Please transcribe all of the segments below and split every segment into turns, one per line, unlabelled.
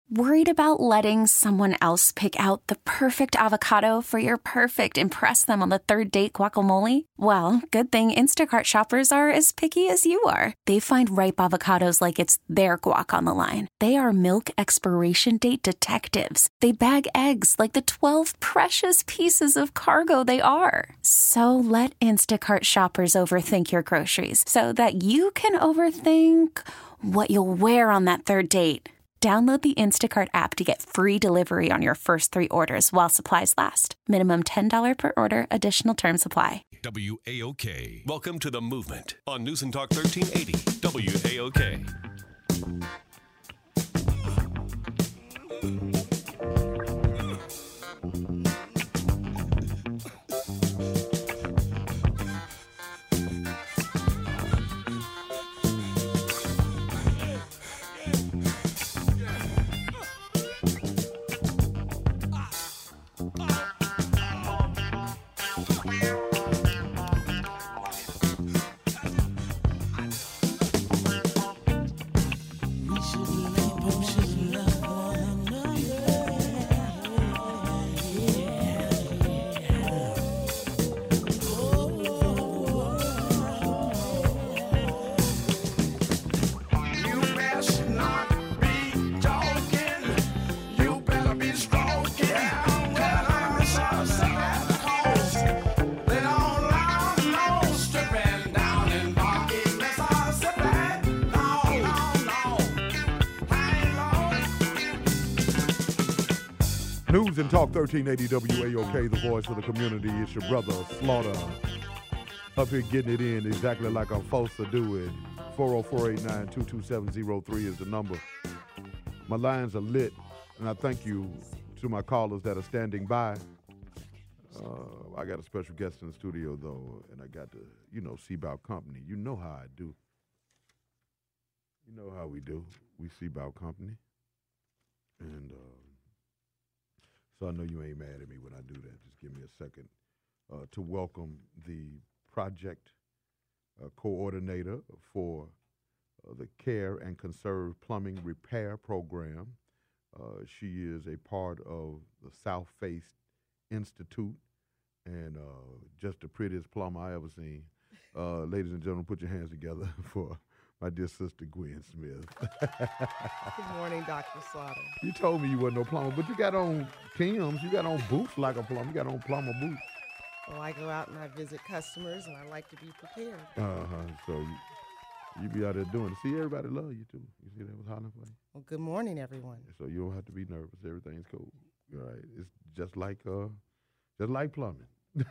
Worried about letting someone else pick out the perfect avocado for your perfect impress them on the third date guacamole? Well, good thing Instacart shoppers are as picky as you are. They find ripe avocados like it's their guac on the line. They are milk expiration date detectives. They bag eggs like the 12 precious pieces of cargo they are. So let Instacart shoppers overthink your groceries so that you can overthink what you'll wear on that third date. Download the Instacart app to get free delivery on your first 3 orders while supplies last. Minimum $10 per order. Additional terms apply.
WAOK. Welcome to The Movement on News and Talk 1380. WAOK.
News and Talk 1380 WAOK, the voice of the community. It's your brother, Slaughter, up here getting it in exactly like I'm supposed to do it. 404-892-2703 is the number. My lines are lit, and I thank you to my callers that are standing by. I got a special guest in the studio, though, and I got the, Seabout Company. You know how I do. You know how we do. We Seabout Company. And so I know you ain't mad at me when I do that. Just give me a second to welcome the project coordinator for the Care and Conserve Plumbing Repair Program. She is a part of the South Face Institute and just the prettiest plumber I ever seen. Ladies and gentlemen, put your hands together for my dear sister, Gwen Smith.
Good morning, Dr. Slaughter.
You told me you wasn't no plumber, but you got on Tim's. You got on boots like a plumber. You got on plumber boots.
Well, I go out and I visit customers, and I like to be prepared.
So you be out there doing it. See, everybody love you, too. You see that was hollering for you?
Well, good morning, everyone.
So you don't have to be nervous. Everything's cool. All right. It's just like plumbing.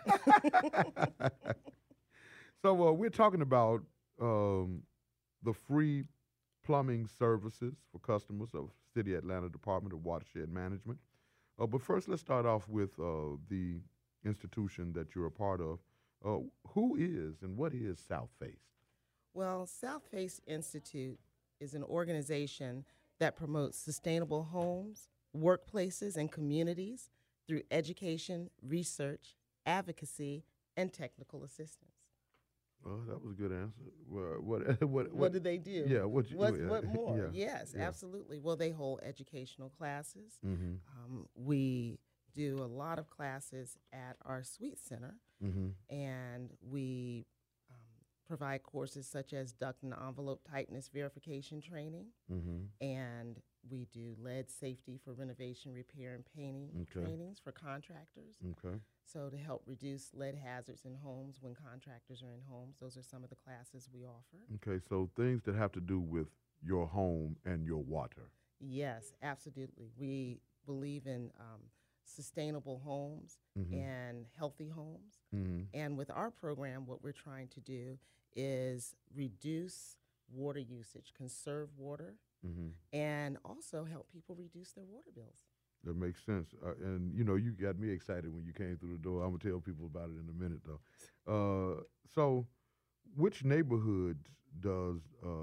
So we're talking about the free plumbing services for customers of City Atlanta Department of Watershed Management. But first, let's start off with the institution that you're a part of. Who is and what is South Face?
Well, South Face Institute is an organization that promotes sustainable homes, workplaces, and communities through education, research, advocacy, and technical assistance.
Well, that was a good answer.
What do they do?
Yeah,
what more?
Yeah,
yes,
yeah.
Absolutely. Well, they hold educational classes.
Mm-hmm.
We do a lot of classes at our Suite Center, and we provide courses such as duct and envelope tightness verification training, and we do lead safety for renovation, repair, and painting trainings for contractors. Okay. So to help reduce lead hazards in homes when contractors are in homes, those are some of the classes we offer. Okay,
so things that have to do with your home and your water.
Yes, absolutely. We believe in sustainable homes and healthy homes. And with our program, what we're trying to do is reduce water usage, conserve water, and also help people reduce their water bills.
That makes sense. And, you got me excited when you came through the door. I'm going to tell people about it in a minute, though. So which neighborhoods does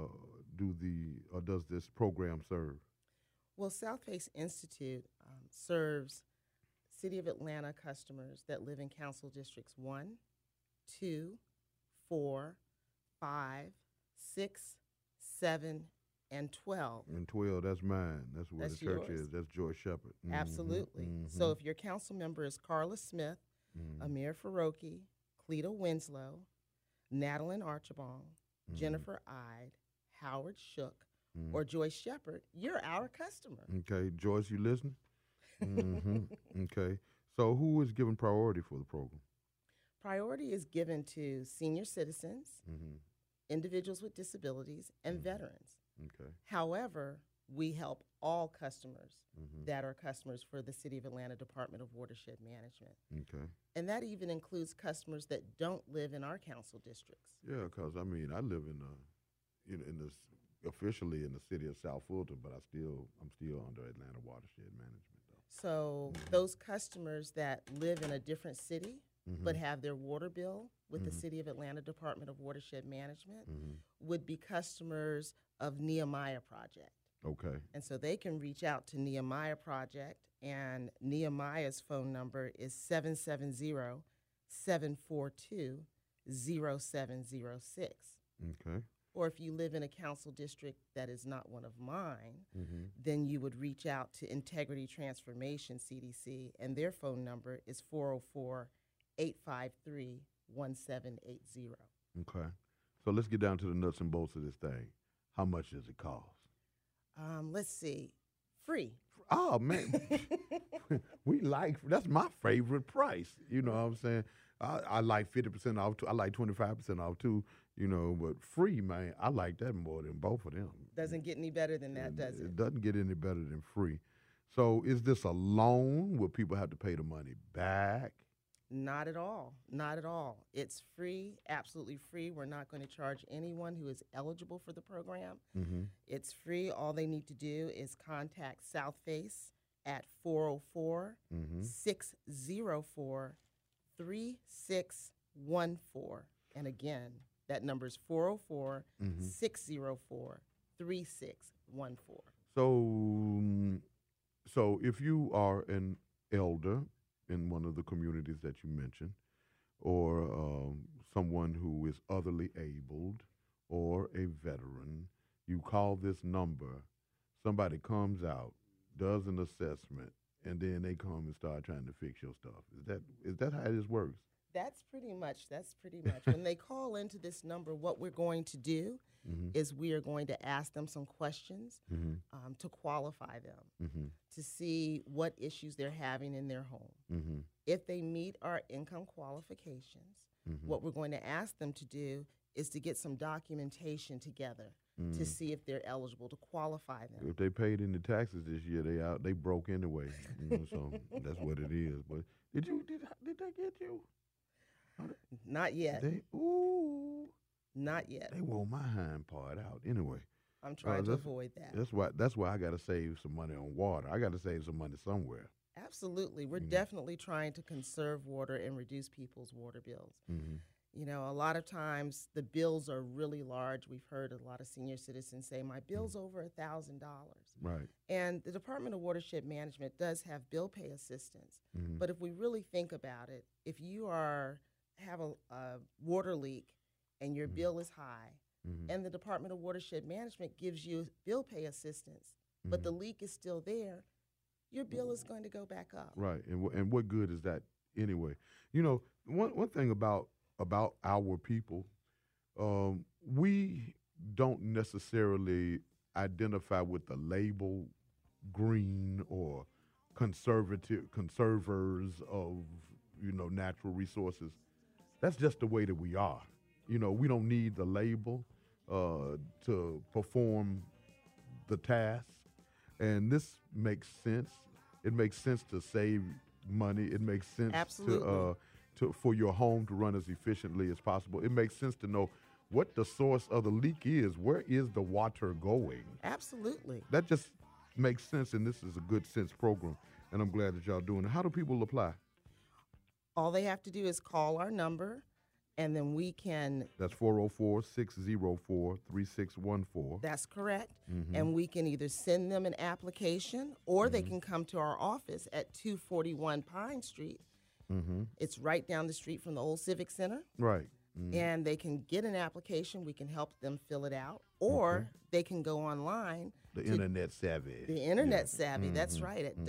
this program serve?
Well, South Face Institute serves City of Atlanta customers that live in Council Districts 1, 2, 4, 5, 6, 7, and 12.
And 12, that's mine. That's where
That's
the church
yours.
is. That's Joyce Shepherd.
Absolutely. So if your council member is Carla Smith, Amir Faroki, Cleta Winslow, Natalie Archibong, Jennifer Ide, Howard Shook, or Joyce Shepherd, you're our customer.
Okay, Joyce, you listening? Okay. So who is given priority for the program?
Priority is given to senior citizens, individuals with disabilities, and veterans.
Okay.
However, we help all customers that are customers for the City of Atlanta Department of Watershed Management.
Okay.
And that even includes customers that don't live in our council districts.
Yeah, because I mean, I live officially in the city of South Fulton, but I'm still under Atlanta Watershed Management, though.
So those customers that live in a different city but have their water bill with the City of Atlanta Department of Watershed Management would be customers of Nehemiah Project.
Okay.
And so they can reach out to Nehemiah Project, and Nehemiah's phone number is 770-742-0706.
Okay.
Or if you live in a council district that is not one of mine, then you would reach out to Integrity Transformation CDC, and their phone number is 404-853-1780.
Okay. So let's get down to the nuts and bolts of this thing. How much does it cost?
Let's see. Free.
Oh, man. That's my favorite price. You know what I'm saying? I like 50% off, too. I like 25% off, too. You know, but free, man, I like that more than both of them.
Doesn't get any better than that, does it?
It doesn't get any better than free. So is this a loan? Will people have to pay the money back?
Not at all. Not at all. It's free, absolutely free. We're not going to charge anyone who is eligible for the program. It's free. All they need to do is contact Southface at 404-604-3614. And again, that number is 404-604-3614.
So if you are an elder in one of the communities that you mentioned, or someone who is otherly abled, or a veteran, you call this number, somebody comes out, does an assessment, and then they come and start trying to fix your stuff. Is that how this works?
That's pretty much. When they call into this number, what we're going to do is we are going to ask them some questions to qualify them, to see what issues they're having in their home. If they meet our income qualifications, what we're going to ask them to do is to get some documentation together to see if they're eligible to qualify them.
If they paid any taxes this year, they broke anyway. So that's what it is. But did they get you?
Not yet. Not yet.
They wore my hind part out anyway.
I'm trying to avoid that.
That's why I got to save some money on water. I got to save some money somewhere.
Absolutely. We're definitely trying to conserve water and reduce people's water bills. You know, a lot of times the bills are really large. We've heard a lot of senior citizens say, my bill's over $1,000.
Right.
And the Department of Watershed Management does have bill pay assistance. But if we really think about it, if you have a water leak and your bill is high, and the Department of Watershed Management gives you bill pay assistance, but the leak is still there, your bill is going to go back up.
Right, and what good is that anyway? You know, one thing about our people, we don't necessarily identify with the label green or conservers of, natural resources. That's just the way that we are. You know, we don't need the label to perform the task. And this makes sense. It makes sense to save money. It makes sense for your home to run as efficiently as possible. It makes sense to know what the source of the leak is. Where is the water going?
Absolutely.
That just makes sense, and this is a good sense program, and I'm glad that y'all doing it. How do people apply?
All they have to do is call our number, and then we can...
That's 404-604-3614.
That's correct. And we can either send them an application, or they can come to our office at 241 Pine Street. It's right down the street from the old Civic Center.
Right.
and they can get an application. We can help them fill it out, or they can go online.
The internet savvy.
The internet savvy, that's right, at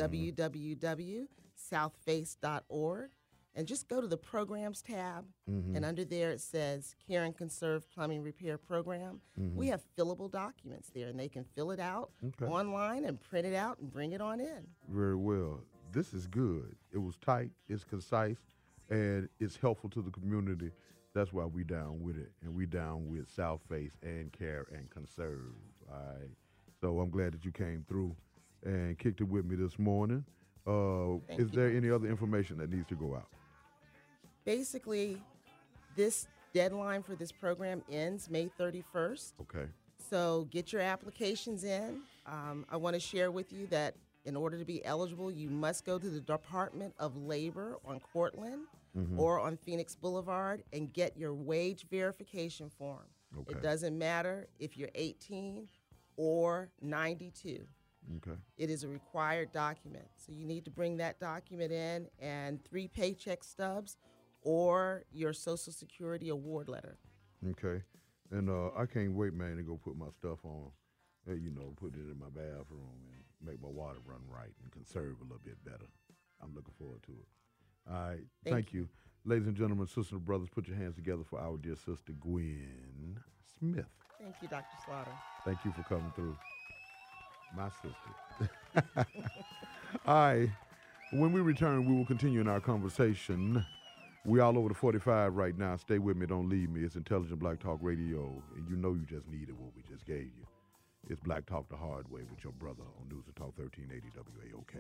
www.southface.org. And just go to the Programs tab, and under there it says Care and Conserve Plumbing Repair Program. We have fillable documents there, and they can fill it out online and print it out and bring it on in.
Very well. This is good. It was tight, it's concise, and it's helpful to the community. That's why we down with it, and we down with South Face and Care and Conserve. All right. So I'm glad that you came through and kicked it with me this morning. Is there any other information that needs to go out?
Basically, this deadline for this program ends May 31st.
Okay.
So get your applications in. I want to share with you that in order to be eligible, you must go to the Department of Labor on Cortland or on Phoenix Boulevard and get your wage verification form.
Okay.
It doesn't matter if you're 18 or 92.
Okay.
It is a required document. So you need to bring that document in and 3 paycheck stubs or your Social Security award letter.
Okay. And I can't wait, man, to go put my stuff on, put it in my bathroom and make my water run right and conserve a little bit better. I'm looking forward to it. All right. Thank you. Ladies and gentlemen, sisters and brothers, put your hands together for our dear sister, Gwen Smith.
Thank you, Dr. Slaughter.
Thank you for coming through. My sister. All right. When we return, we will continue in our conversation. We all over the 45 right now. Stay with me. Don't leave me. It's Intelligent Black Talk Radio, and you know you just needed what we just gave you. It's Black Talk the Hard Way with your brother on News and Talk 1380 WAOK.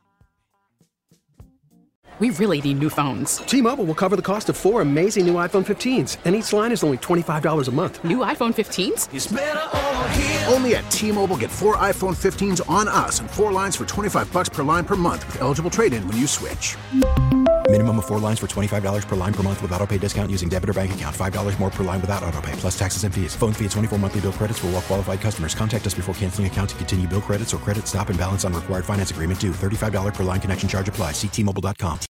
We really need new phones.
T-Mobile will cover the cost of 4 amazing new iPhone 15s, and each line is only $25 a month.
New iPhone 15s?
It's better over here. Only at T-Mobile, get 4 iPhone 15s on us and 4 lines for $25 per line per month with eligible trade-in when you switch.
Minimum of 4 lines for $25 per line per month with autopay discount using debit or bank account. $5 more per line without autopay, plus taxes and fees. Phone fee at 24 monthly bill credits for well-qualified customers. Contact us before canceling account to continue bill credits or credit stop and balance on required finance agreement due. $35 per line connection charge applies. See T-Mobile.com.